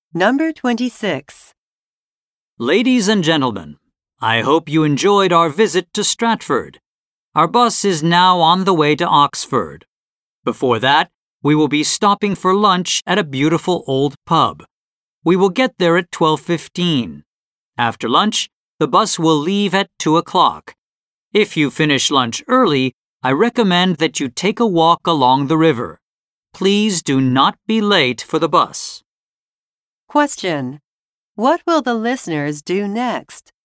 Number 26. Ladies and gentlemen, I hope you enjoyed our visit to Stratford. Our bus is now on the way to Oxford. Before that, we will be stopping for lunch at a beautiful old pub. We will get there at 12:15. After lunch, the bus will leave at 2 o'clock. If you finish lunch early, I recommend that you take a walk along the river. Please do not be late for the bus. Question. What will the listeners do next?